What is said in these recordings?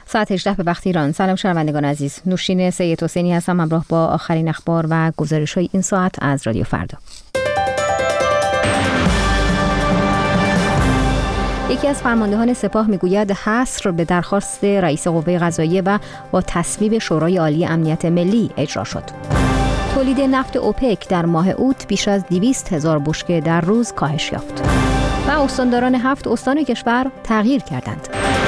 ساعت 18 به وقت ایران. سلام شنوندگان عزیز، نوشین سید حسینی هستم همراه با آخرین اخبار و گزارش‌های این ساعت از رادیو فردا. یکی از فرماندهان سپاه میگوید حصر به درخواست رئیس قوه قضاییه و با تصویب شورای عالی امنیت ملی اجرا شد. تولید نفت اوپک در ماه اوت بیش از 200,000 بشکه در روز کاهش یافت و استانداران 7 استان کشور تغییر کردند.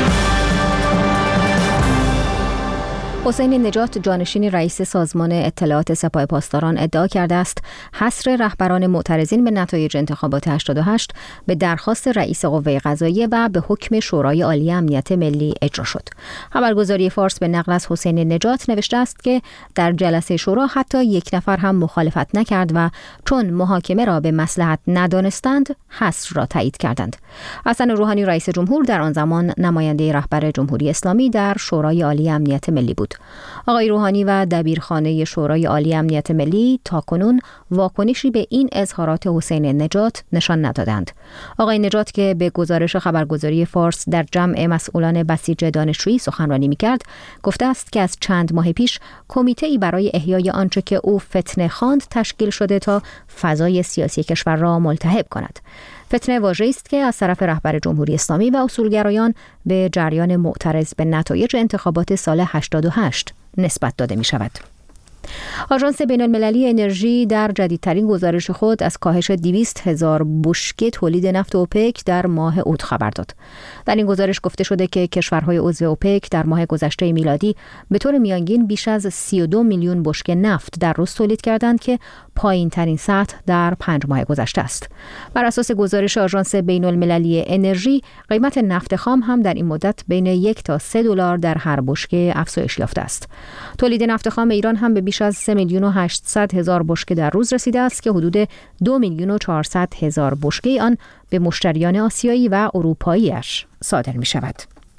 حسین نجات جانشین رئیس سازمان اطلاعات سپاه پاسداران ادعا کرده است حصر رهبران معترضین به نتایج انتخابات 88 به درخواست رئیس قوه قضاییه و به حکم شورای عالی امنیت ملی اجرا شد. خبرگزاری فارس به نقل از حسین نجات نوشته است که در جلسه شورا حتی یک نفر هم مخالفت نکرد و چون محاکمه را به مصلحت ندانستند حصر را تایید کردند. حسن روحانی رئیس جمهور در آن زمان نماینده رهبر جمهوری اسلامی در شورای عالی امنیت ملی بود. آقای روحانی و دبیرخانه شورای عالی امنیت ملی تاکنون واکنشی به این اظهارات حسین نجات نشان ندادند. آقای نجات که به گزارش خبرگزاری فارس در جمع مسئولان بسیج دانشجویی سخنرانی می‌کرد، گفته است که از چند ماه پیش کمیته‌ای برای احیای آنچه که او فتنه خواند تشکیل شده تا فضای سیاسی کشور را ملتهب کند. فتنه واژه‌ای است که از طرف رهبر جمهوری اسلامی و اصولگرایان به جریان معترض به نتایج انتخابات سال 88 نسبت داده می شود. آژانس بین‌المللی انرژی در جدیدترین گزارش خود از کاهش 200,000 بشکه تولید نفت اوپک در ماه اوت خبر داد. در این گزارش گفته شده که کشورهای عضو اوپک در ماه گذشته میلادی به طور میانگین بیش از 32 میلیون بشکه نفت در روز تولید کردند که پایین ترین سطح در 5 ماه گذشته است. بر اساس گزارش آژانس بین‌المللی انرژی، قیمت نفت خام هم در این مدت بین 1 تا 3 دلار در هر بشکه افزایش یافته است. تولید نفت خام ایران هم به بیش از 3,800,000 بشکه در روز رسیده است که حدود 2,400,000 بشکه آن به مشتریان آسیایی و اروپایی‌اش صادر می شود.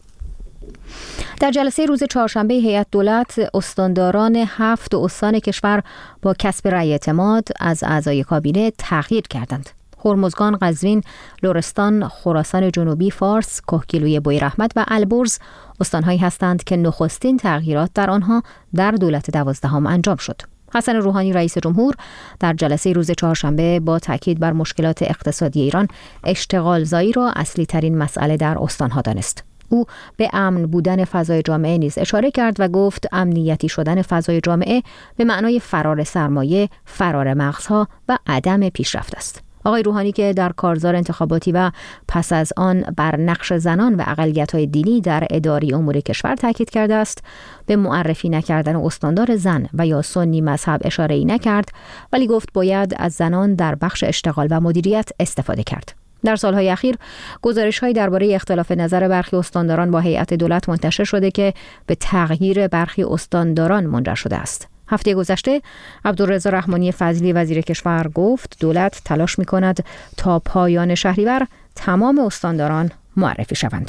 در جلسه روز چهارشنبه هیئت دولت، استانداران 7 استان کشور با کسب رأی اعتماد از اعضای کابینه تغییر کردند. هرمزگان، قزوین، لرستان، خراسان جنوبی، فارس، کهگیلوی بویراحمد و البرز استانهایی هستند که نخستین تغییرات در آنها در دولت 12 انجام شد. حسن روحانی رئیس جمهور در جلسه روز چهارشنبه با تاکید بر مشکلات اقتصادی ایران، اشتغال زایی را اصلی ترین مسئله در استانها دانست. او به امن بودن فضای جامعه نیز اشاره کرد و گفت امنیتی شدن فضای جامعه به معنای فرار سرمایه، فرار مغزها و عدم پیشرفت است. آقای روحانی که در کارزار انتخاباتی و پس از آن بر نقش زنان و اقلیت‌های دینی در اداره امور کشور تاکید کرده است، به معرفی نکردن استاندار زن و یا سنی مذهب اشاره‌ای نکرد، ولی گفت باید از زنان در بخش اشتغال و مدیریت استفاده کرد. در سالهای اخیر گزارش‌هایی درباره اختلاف نظر برخی استانداران با هیئت دولت منتشر شده که به تغییر برخی استانداران منجر شده است. هفته گذشته عبدالرضا رحمانی فضلی وزیر کشور گفت دولت تلاش می‌کند تا پایان شهریور تمام استانداران معرفی شوند.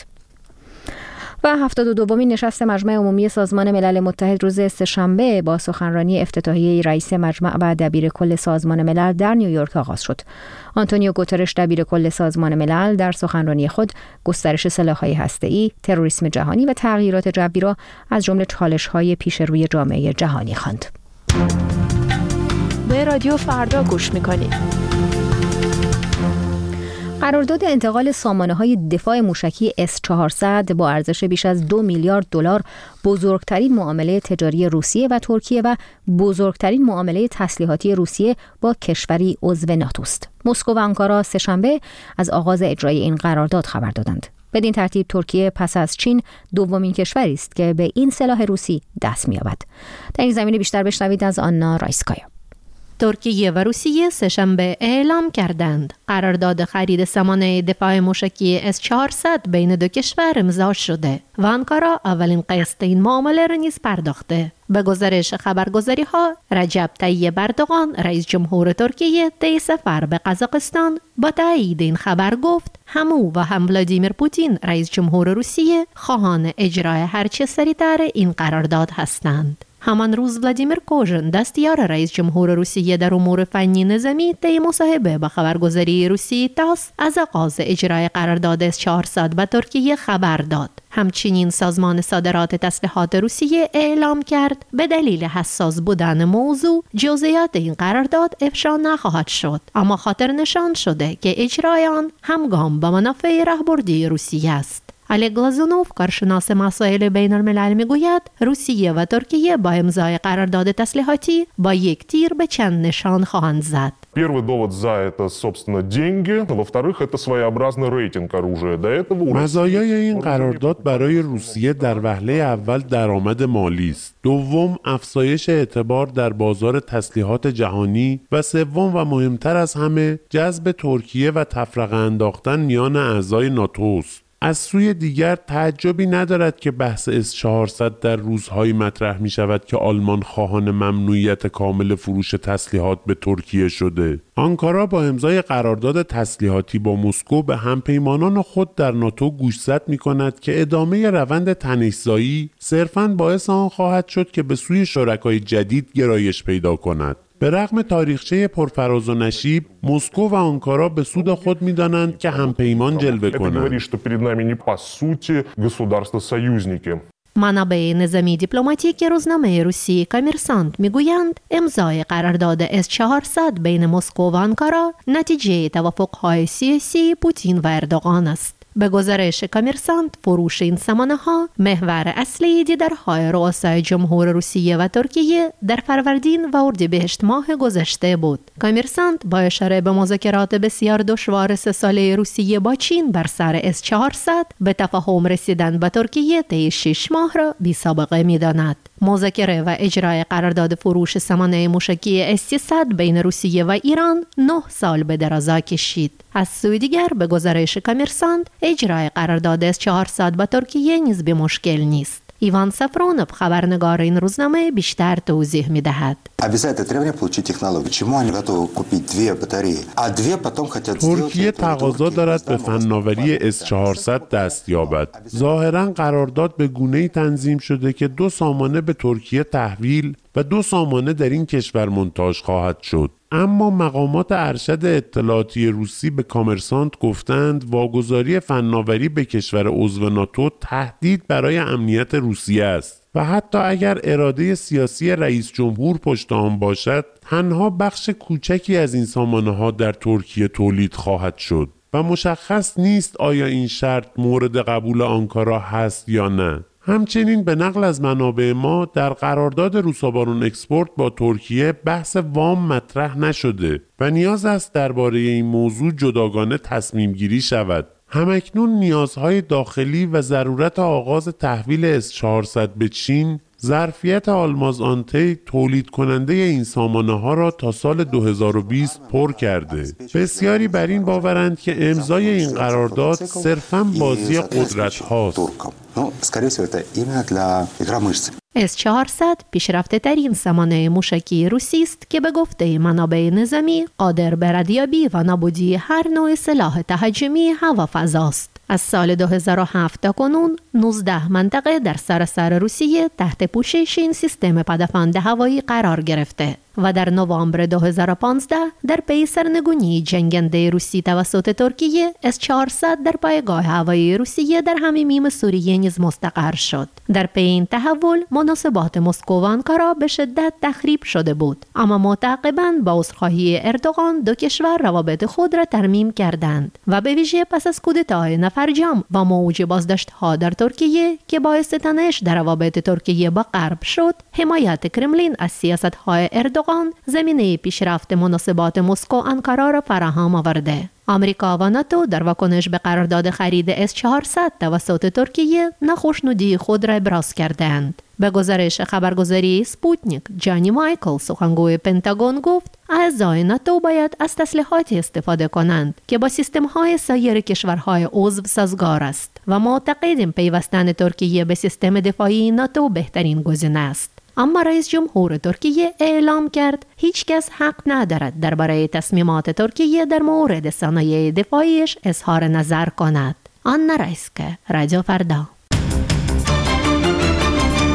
و 72مین نشست مجمع عمومی سازمان ملل متحد روز سه‌شنبه با سخنرانی افتتاحیه رئیس مجمع و دبیر کل سازمان ملل در نیویورک آغاز شد. آنتونیو گوترش دبیر کل سازمان ملل در سخنرانی خود گسترش سلاح‌های هسته‌ای، تروریسم جهانی و تغییرات جوی را از جمله چالش‌های پیش روی جامعه جهانی خواند. به رادیو فردا گوش می‌کنید. قرارداد انتقال سامانه‌های دفاع موشکی S-400 با ارزش بیش از 2 میلیارد دلار بزرگترین معامله تجاری روسیه و ترکیه و بزرگترین معامله تسلیحاتی روسیه با کشوری عضو ناتو است. مسکو و آنکارا سه‌شنبه از آغاز اجرای این قرارداد خبر دادند. بدین ترتیب ترکیه پس از چین دومین کشوری است که به این سلاح روسی دست می‌یابد. در این زمینه بیشتر بشنوید از آنا رایسکایا. ترکیه و روسیه سه‌شنبه اعلام کردند قرارداد خرید سامانه دفاع موشکی S-400 بین دو کشور امضا شده و آنکارا اولین قسط این معامله را نیز پرداخته. به گزارش خبرگزاری ها، رجب طیب اردوغان رئیس جمهور ترکیه طی سفر به قزاقستان با تایید این خبر گفت هم و هم ولادیمیر پوتین رئیس جمهور روسیه خواهان اجرای هرچه سریعتر این قرارداد هستند. همان روز ولادیمیر کوژن دستیار رئیس جمهور روسیه در امور فنی نظامی طی مصاحبه با خبرگزاری روسی تاس از آغاز اجرای قرارداد S-400 با ترکیه خبر داد. همچنین سازمان صادرات تسلیحات روسیه اعلام کرد به دلیل حساس بودن موضوع جزئیات این قرارداد افشا نخواهد شد، اما خاطر نشان شده که اجرای آن همگام با منافع راهبردی روسیه است. علی گلازونوف کارشناس مسائل بین الملل میگوید روسیه و ترکیه با امضای قرارداد تسلیحاتی با یک تیر به چند نشان خواهند زد. Первый довод за это, собственно, деньги. Во-вторых, это своеобразный рейтинг оружия. До этого مزایای این قرارداد برای روسیه در وهله اول درآمد مالی است. دوم، افزایش اعتبار در بازار تسلیحات جهانی و سوم و مهمتر از همه، جذب ترکیه و تفرقه انداختن میان اعضای ناتو است. از سوی دیگر تعجبی ندارد که بحث S-400 در روزهایی مطرح می شود که آلمان خواهان ممنوعیت کامل فروش تسلیحات به ترکیه شده. آنکارا با امضای قرارداد تسلیحاتی با مسکو به همپیمانان خود در ناتو گوشزد می کند که ادامه روند تنش‌زایی صرفاً باعث آن خواهد شد که به سوی شرکای جدید گرایش پیدا کند. به رغم تاریخچه پرفراز و نشیب، مسکو و آنکارا به سود خود می‌دانند که همپیمان جلوه کنند. منابع نظامی دیپلماتیک روزنامه روسی کامرسانت میگویند امضای قرارداد S-400 بین مسکو و آنکارا نتیجه توافق‌های سیاسی پوتین و اردوغان است. به گزارش کامرسانت، فروش این سامانه‌ها محور اصلی دیدارهای رؤسای جمهور روسیه و ترکیه در فروردین و اردیبهشت ماه گذشته بود. کامرسانت با اشاره به مذاکرات بسیار دشوار 3 ساله روسیه با چین بر سر S-400 به تفاهم رسیدن با ترکیه طی 6 ماه را بی‌سابقه می‌داند. مذاکره و اجرای قرارداد فروش سامانه موشکی S-300 بین روسیه و ایران 9 سال به درازا کشید. از سوی دیگر به گزارش کامرسانت اجرای قرارداد S-400 با ترکیه نیز به مشکل نیست. ایوان سافرونوف خبرنگار این روزنامه بیشتر توضیح می‌دهد. ترکیه تقاضا دارد به فناوری S-400 دست یابد. ظاهراً قرارداد به گونه‌ای تنظیم شده که 2 سامانه به ترکیه تحویل و 2 سامانه در این کشور مونتاژ خواهد شد. اما مقامات ارشد اطلاعاتی روسی به کامرسانت گفتند واگذاری فناوری به کشور عضو ناتو تهدید برای امنیت روسیه است و حتی اگر اراده سیاسی رئیس جمهور پشت آن باشد، تنها بخش کوچکی از این سامانه‌ها در ترکیه تولید خواهد شد و مشخص نیست آیا این شرط مورد قبول آنکارا هست یا نه. همچنین به نقل از منابع ما در قرارداد روسابارون اکسپورت با ترکیه بحث وام مطرح نشده و نیاز است درباره این موضوع جداگانه تصمیم گیری شود. همکنون نیازهای داخلی و ضرورت آغاز تحویل S-400 به چین ظرفیت آلماز آنتی تولید کننده این سامانه ها را تا سال 2020 پر کرده. بسیاری بر این باورند که امضای این قرارداد صرفاً بازی قدرت هاست. S-400 پیشرفته ترین سامانه موشکی روسی است که به گفته منابع نظامی قادر به ردیابی و نابودی هر نوع سلاح تهاجمی هوافضا است. از سال 2007 تا کنون 19 منطقه در سراسر روسیه تحت پوشش این سیستم پدافند هوایی قرار گرفته و در نوامبر 2015 در پی سرنگونی جنگنده روسی توسط ترکیه S-400 در پایگاه هوایی روسیه در حمیمیم سوریه نیز مستقر شد. در پی این تحول مناسبات مسکو و آنکارا به شدت تخریب شده بود، اما معتقباً با عذرخواهی اردوغان 2 کشور روابط خود را ترمیم کردند و به ویژه پس از کودتای نفرجام و موج بازداشت‌ها در ترکیه که باعث تنش در روابط ترکیه با غرب شد، حمایت کرملین از سیاست‌های اردوغان زمینه پیشرفت مناسبات مسکو آنکارا را فراهم آورده. آمریکا و ناتو در واکنش به قرارداد خرید S-400 توسط ترکیه ناخشنودی خود را ابراز کردند. به گزارش خبرگزاری سپوتنیک، جانی مایکل سخنگوی پنتاگون گفت اعضای ناتو باید از تسلیحاتی استفاده کنند که با سیستم‌های سایر کشورهای عضو سازگار است و معتقدیم پیوستن ترکیه به سیستم دفاعی ناتو بهترین گزینه است. اما رئیس جمهور ترکیه اعلام کرد هیچ کس حق ندارد درباره تصمیمات ترکیه در مورد صنایع دفاعیش اظهار نظر کند. آنا رایسکه، رادیو فردا.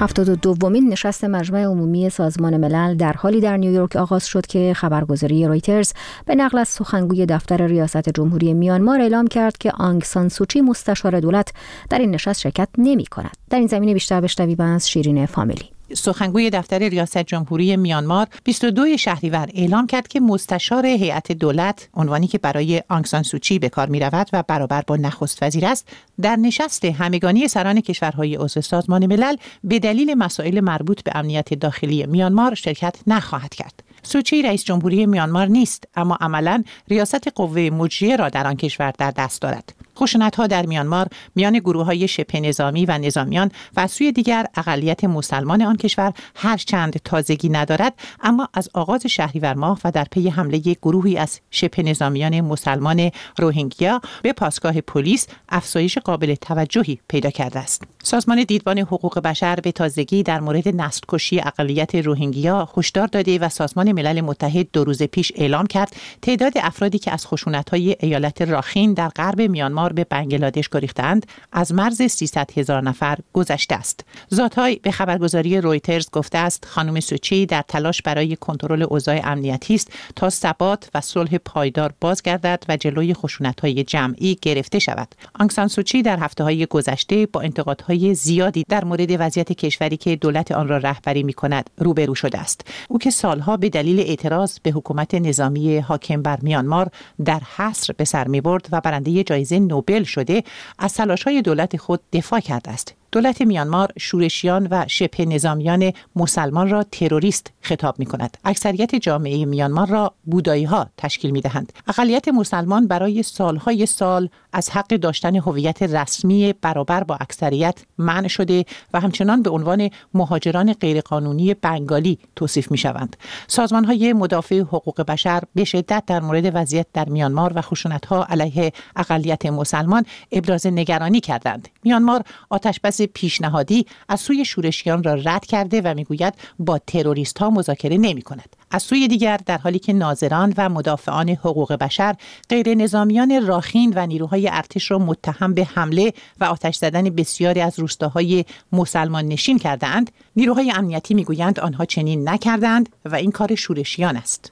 72مین نشست مجمع عمومی سازمان ملل در حالی در نیویورک آغاز شد که خبرگزاری رویترز به نقل از سخنگوی دفتر ریاست جمهوری میانمار اعلام کرد که آنگ سان سوچی مستشار دولت در این نشست شرکت نمی کند. در این زمینه بیشتر بشنویم از شیرین فامیلی. سخنگوی دفتر ریاست جمهوری میانمار 22 شهریور اعلام کرد که مستشار هیئت دولت، عنوانی که برای آنگ سان سوچی به کار می‌رود و برابر با نخست وزیر است، در نشست همگانی سران کشورهای عضو سازمان ملل به دلیل مسائل مربوط به امنیت داخلی میانمار شرکت نخواهد کرد. سوچی رئیس جمهوری میانمار نیست، اما عملاً ریاست قوه مجریه را در آن کشور در دست دارد. خشونت‌ها در میانمار میان گروه‌های شبه نظامی و نظامیان و از سوی دیگر اقلیت مسلمان آن کشور هرچند تازگی ندارد، اما از آغاز شهریور ماه و در پی حمله گروهی از شبه نظامیان مسلمان روهینگیا به پاسگاه پلیس افزایش قابل توجهی پیدا کرده است. سازمان دیدبان حقوق بشر به تازگی در مورد نسل‌کشی اقلیت روهینگیا هشدار داده و سازمان ملل متحد 2 روز پیش اعلام کرد تعداد افرادی که از خشونت‌های ایالت راخین در غرب میانمار به بنگلادش گریختند از مرز 300,000 نفر گذشته است. زاتای به خبرگزاری رویترز گفته است خانم سوچی در تلاش برای کنترل اوضاع امنیتی است تا ثبات و صلح پایدار بازگردد و جلوی خشونت‌های جمعی گرفته شود. آنگ سان سوچی در هفته‌های گذشته با انتقادهای زیادی در مورد وضعیت کشوری که دولت آن را رهبری می‌کند روبرو شده است. او که سالها به دلیل اعتراض به حکومت نظامی حاکم بر میانمار در حصر به سر می‌برد و برنده جایزه نوبل شده، از تلاش‌های دولت خود دفاع کرده است. دولت میانمار شورشیان و شبه نظامیان مسلمان را تروریست خطاب می‌کند. اکثریت جامعه میانمار را بودایی‌ها تشکیل می‌دهند. اقلیت مسلمان برای سالهای سال از حق داشتن هویت رسمی برابر با اکثریت منع شده و همچنان به عنوان مهاجران غیرقانونی بنگالی توصیف می‌شوند. سازمان‌های مدافع حقوق بشر به شدت در مورد وضعیت در میانمار و خشونت‌ها علیه اقلیت مسلمان ابراز نگرانی کردند. میانمار آتش‌بس پیشنهادی از سوی شورشیان را رد کرده و میگوید با تروریست‌ها مذاکره نمی‌کند. از سوی دیگر در حالی که ناظران و مدافعان حقوق بشر غیر نظامیان راخین و نیروهای ارتش را متهم به حمله و آتش زدن بسیاری از روستاهای مسلمان نشین کردند، نیروهای امنیتی میگویند آنها چنین نکردند و این کار شورشیان است.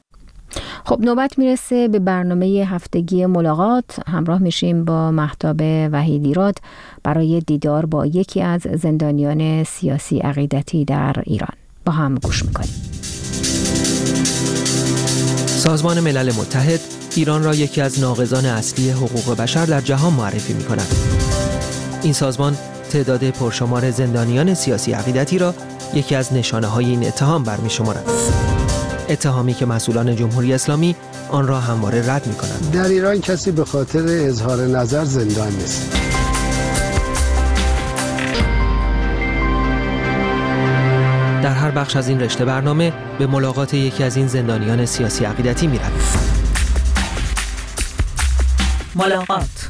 خب نوبت میرسه به برنامه هفتگی ملاقات. همراه میشیم با مهتاب وحیدیراد برای دیدار با یکی از زندانیان سیاسی عقیدتی در ایران. با هم گوش میکنیم. سازمان ملل متحد ایران را یکی از ناقضان اصلی حقوق بشر در جهان معرفی میکند. این سازمان تعداد پرشمار زندانیان سیاسی عقیدتی را یکی از نشانه‌های این اتهام برمی‌شمارد. اتهامی که مسئولان جمهوری اسلامی آن را همواره رد می‌کنند. در ایران کسی به خاطر اظهار نظر زندان نیست. در هر بخش از این رشته برنامه به ملاقات یکی از این زندانیان سیاسی عقیدتی می‌رویم. ملاقات.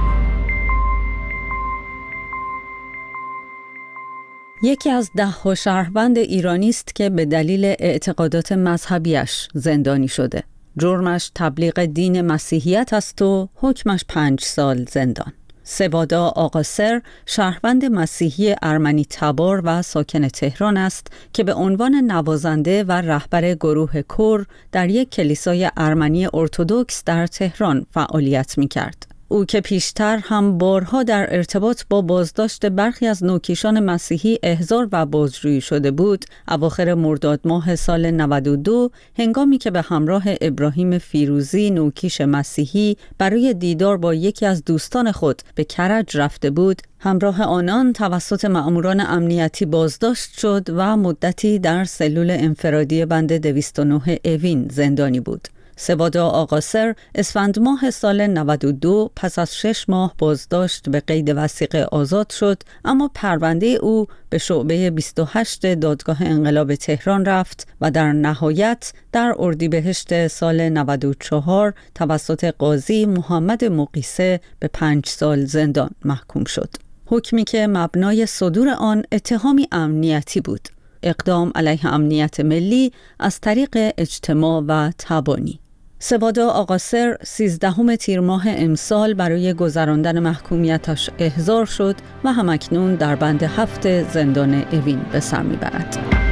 یکی از 10 شهروند ایرانی است که به دلیل اعتقادات مذهبیش زندانی شده. جرمش تبلیغ دین مسیحیت است و حکمش 5 سال زندان. سوادا آقاسر شهروند مسیحی ارمنی تبار و ساکن تهران است که به عنوان نوازنده و رهبر گروه کور در یک کلیسای ارمنی ارتدوکس در تهران فعالیت می‌کرد. او که پیشتر هم بارها در ارتباط با بازداشت برخی از نوکیشان مسیحی احضار و بازجویی شده بود، اواخر مرداد ماه سال 92 هنگامی که به همراه ابراهیم فیروزی نوکیش مسیحی برای دیدار با یکی از دوستان خود به کرج رفته بود، همراه آنان توسط مأموران امنیتی بازداشت شد و مدتی در سلول انفرادی بند 209 اوین زندانی بود. سوادا آقاسر اسفند ماه سال 92 پس از 6 ماه بازداشت به قید وثیقه آزاد شد، اما پرونده او به شعبه 28 دادگاه انقلاب تهران رفت و در نهایت در اردیبهشت سال 94 توسط قاضی محمد مقیسه به 5 سال زندان محکوم شد. حکمی که مبنای صدور آن اتهامی امنیتی بود، اقدام علیه امنیت ملی از طریق اجتماع و تبانی. سوادا آقاسر 13 تیر ماه امسال برای گذراندن محکومیتش احضار شد و همکنون در بند 7 زندان اوین به سر میبرد.